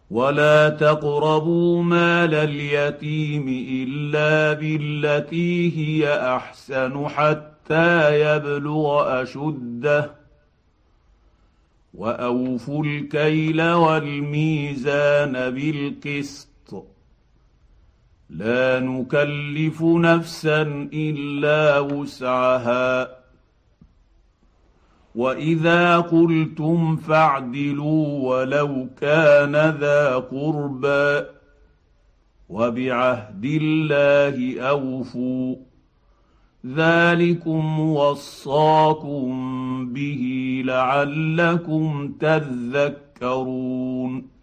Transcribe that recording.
ولا تقربوا مال اليتيم الا بالتي هي احسن حتى يبلغ اشده، واوفوا الكيل والميزان بالقسط، لا نكلف نفسا الا وسعها، واذا قلتم فاعدلوا ولو كان ذا قربى، وبعهد الله اوفوا، ذلكم وصاكم به لعلكم تذكرون.